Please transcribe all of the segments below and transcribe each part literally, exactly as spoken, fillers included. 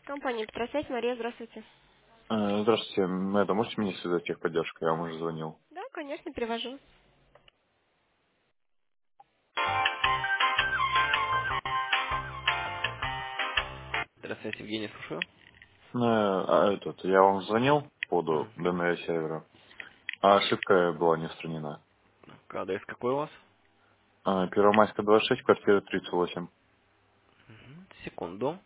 Компания Петросвязь, Мария, здравствуйте. Э, Здравствуйте, м, это можете меня связать с техподдержкой? Я вам уже звонил. Да, конечно, перевожу. Здравствуйте, Евгений, слушаю. Э, а этот, я вам звонил по поводу Угу. ди эн эс сервера, а ошибка была не устранена. Адрес какой у вас? А, Первомайская двадцать шесть, квартира тридцать восемь. Мгм. Секунду.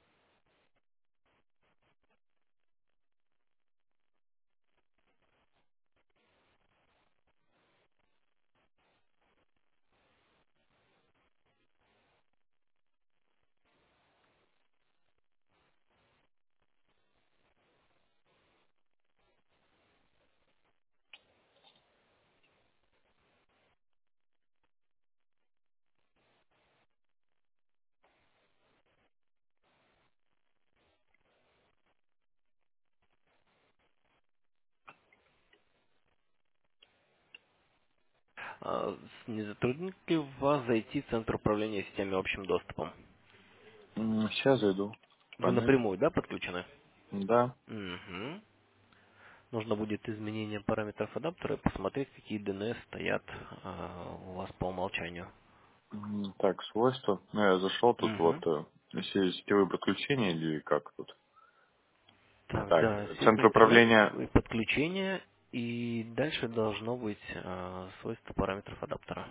А, с- Не затруднит ли вас зайти в Центр управления системами общим доступом? М, Сейчас зайду. Вы Панель. напрямую, да, подключены? Да. Угу. Нужно будет изменение параметров адаптера и посмотреть, какие ди эн эс стоят а, у вас по умолчанию. М, Так, свойства. Ну, я зашел тут Угу. вот э, се- сетевые подключения или как тут? Так, Так, да, э, сеть центр интернет управления. и подключение, и дальше должно быть а, свойство параметров адаптера.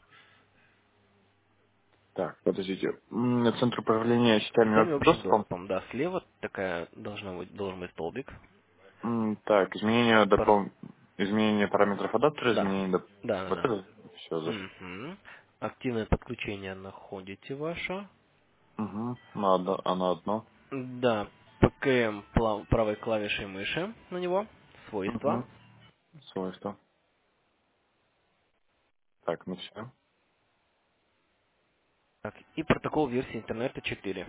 Так, подождите. М, Центр управления сетями Сетями общим общим доступом. доступом, да, слева такая должна быть, должен быть столбик. М, Так, изменение Пар- допол... изменение параметров адаптера, Да, изменение доп... да, да, Вот да. это все зашел. Мгм. Активное подключение находите ваше. Угу. На одно, а на одно. Да, пэ ка эм пла- правой клавишей мыши на него, свойства. Угу. Свойства. Так, ну все. Так, и протокол версии интернета четыре.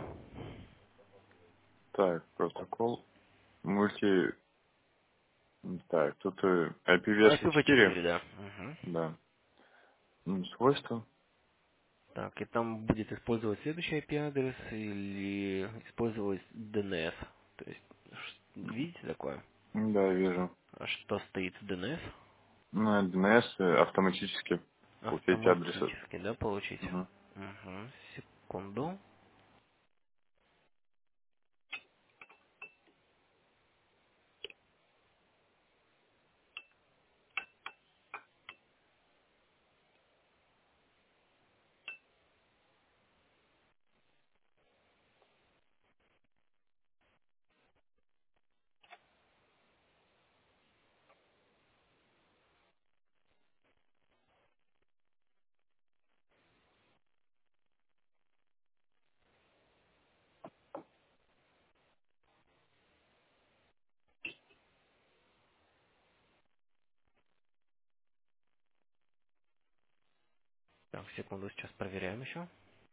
Так, протокол. Мульти... Так, тут э, ай пи-версия ай пи ви четыре. четыре, да. Мгм. Да. М, Свойства. Так, и там будет использовать следующий ай пи-адрес или использовать ди эн эс. То есть, ш- видите такое? М, Да, вижу. А что стоит в ди эн эс? Ну, ди эн эс э, автоматически получаете адресы. Автоматически, да, получить? Угу. Угу, секунду. Так, секунду, сейчас проверяем еще.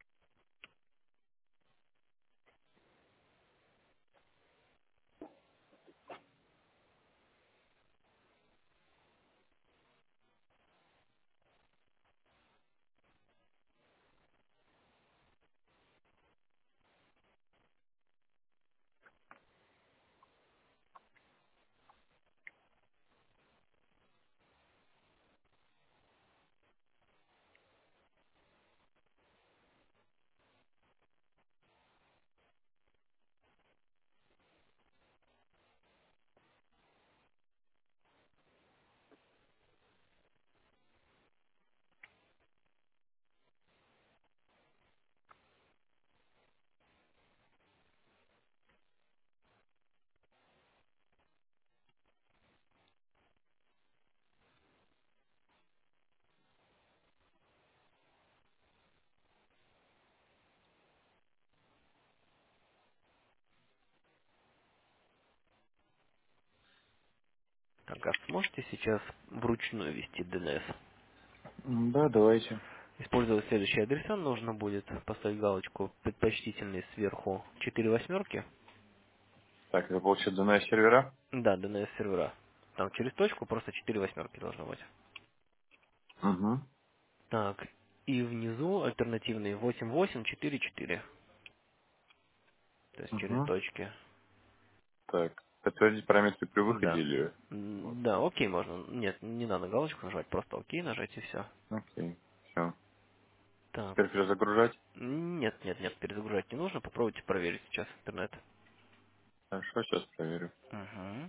Так, а сможете сейчас вручную ввести ди эн эс? Да, давайте. Использовать следующие адреса нужно будет поставить галочку предпочтительный сверху четыре восьмерки. Так, это получается ди эн эс сервера. Да, ди эн эс сервера. Там через точку просто четыре восьмерки должно быть. Угу. Так, и внизу альтернативный восемь восемь четыре четыре. То есть через Угу. точки. Так. Подтвердить параметры при выходе Да. или... М, Да, окей можно. Нет, не надо галочку нажать, просто окей нажать и все. Окей. Все. Так. Теперь перезагружать. Нет, нет, нет, перезагружать не нужно. Попробуйте проверить сейчас интернет. Хорошо, сейчас проверю. Угу.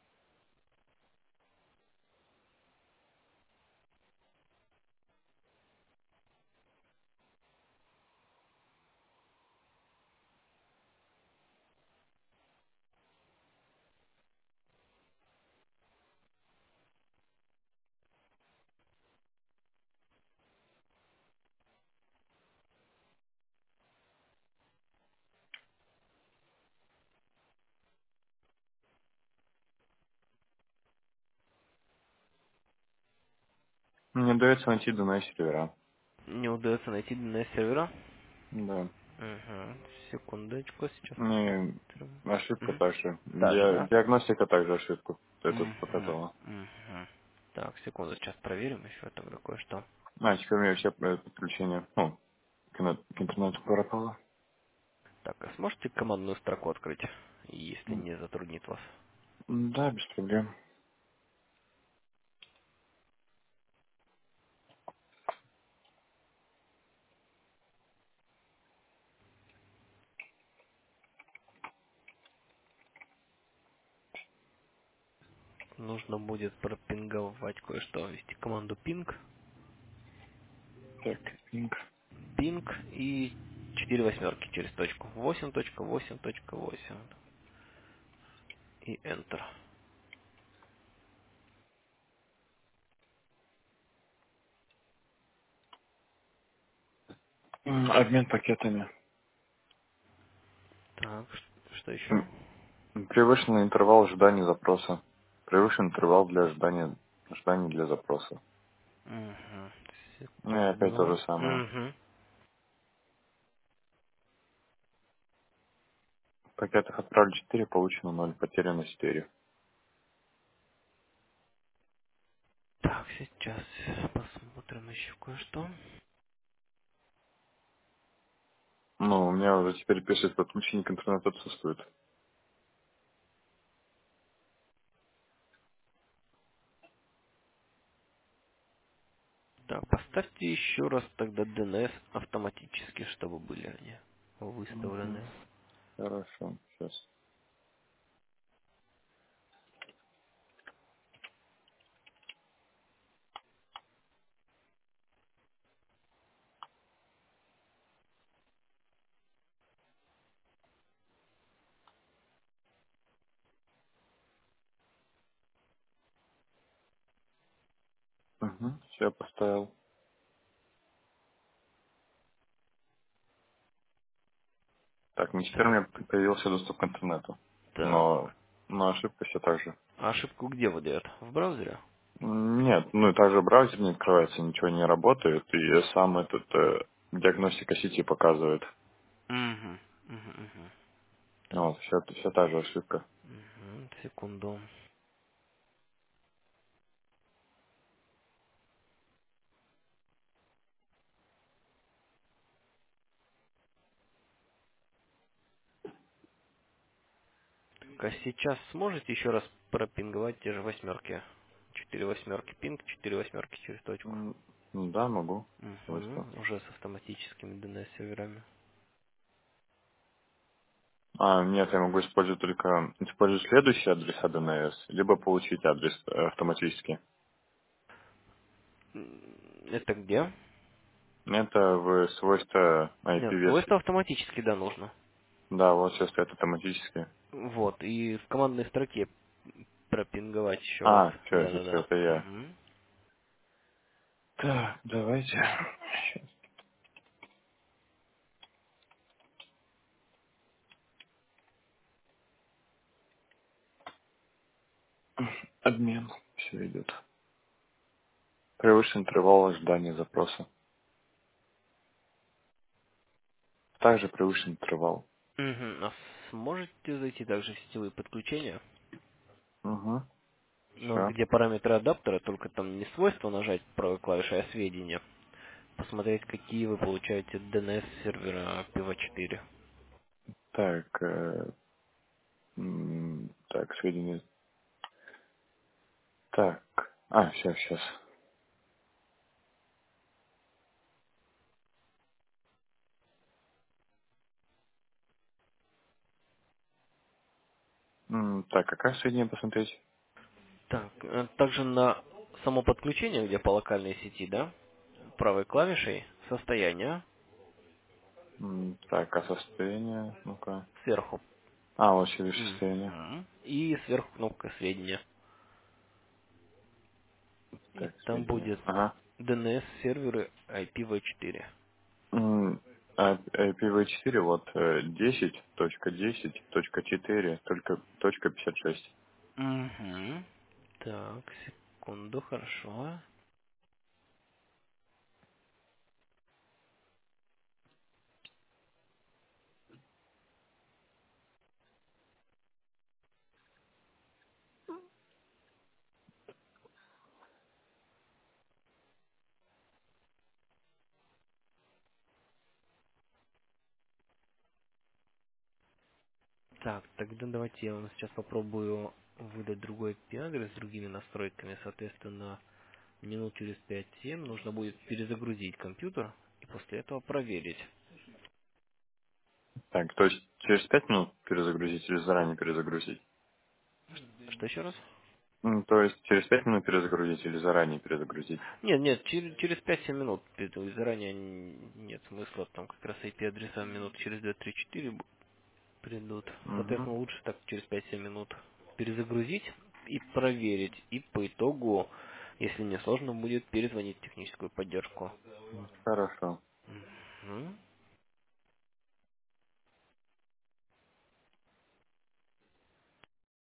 Не удается найти ди эн эс сервера. Не удается найти ди эн эс сервера. Да. Угу. Секундочку, сейчас И посмотрим. ошибка Мгм. также. Та же, Ди- да? Диагностика также ошибку. Это Угу. показала. Угу. Так, секунду, сейчас проверим еще тогда кое-что. А, теперь у меня все э, подключение. Ну, к интернет- к интернету пропало. Так, а сможете командную строку открыть, если М, не затруднит вас? Да, без проблем. Нужно будет пропинговать кое-что, ввести команду ping, Так, пинг. ping и четыре восьмерки через точку. восемь точка восемь точка восемь и Enter. М, Обмен пакетами. Так, ш- что еще? М, Превышенный интервал ожидания запроса. Превышен интервал для ожидания, ожидания для запроса. Угу. Ну и опять то Секунду. же самое. Угу. В пакетах отправили четыре, получено ноль, потеряно четыре. Так, сейчас посмотрим еще кое-что. Ну, у меня уже теперь пишет, подключение к интернету отсутствует. Так, поставьте еще раз тогда ди эн эс автоматически, чтобы были они Мгм. выставлены. Хорошо, сейчас. Угу, все поставил. Так, ну теперь у Так, меня появился доступ к интернету. так. Но, но ошибка все так же. А ошибку где выдает? В браузере? М, Нет, ну и также браузер не открывается, ничего не работает, и сам этот э, диагностика сети показывает. Угу. Угу, угу. Ну вот, все, все та же ошибка. Мгм, секунду. Так, а сейчас сможете еще раз пропинговать те же восьмерки? Четыре восьмерки пинг, четыре восьмерки через точку. М, ну Да, могу. Свойства. Угу, уже с автоматическими ди эн эс серверами. А, нет, я могу использовать только использовать следующий адрес ди эн эс, либо получить адрес э, автоматически. М, Это где? Это в свойства Нет, ай пи версии. свойства автоматически, да, нужно. Да, вот все стоит автоматически. Вот, и в командной строке пропинговать еще раз. А, все, это все, Да-да-да. это я. Угу. Так, давайте. Обмен. Все идет. Превышен интервал ожидания запроса. Также превышен интервал. Угу. А сможете зайти также в сетевые подключения? Угу. Ну, вот Все. где параметры адаптера, только там не свойства нажать правой клавишей, а сведения. Посмотреть, какие вы получаете ди эн эс сервера пи ви четыре. Так, э, м, так, сведения. Так, а, сейчас, сейчас. Так, какое сведения посмотреть? Так, э, также на само подключение, где по локальной сети, да, правой клавишей состояние М, Так, а состояние, ну-ка. сверху. А, вот еще вижу состояние. Мгм. И сверху кнопка сведения. И Так, там сведения. будет Ага. ди эн эс серверы ай пи ви четыре. М, а I P v четыре, вот э, десять точка десять точка четыре только точка пятьдесят шесть. Угу. Так, секунду, хорошо. Так, тогда давайте я вам сейчас попробую выдать другой ай пи-адрес с другими настройками. Соответственно, минут через пять-семь нужно будет перезагрузить компьютер и после этого проверить. Так, то есть через пять минут перезагрузить или заранее перезагрузить? Что еще раз? М, То есть через пять минут перезагрузить или заранее перезагрузить? Нет, нет, через, через пять-семь минут. Это заранее н- нет смысла. Там как раз ай пи-адреса минут через два-три-четыре б- придут. Угу. Соответственно, лучше так через пять-семь минут перезагрузить и проверить. И по итогу, если не сложно, будет перезвонить в техническую поддержку. Хорошо. Мгм.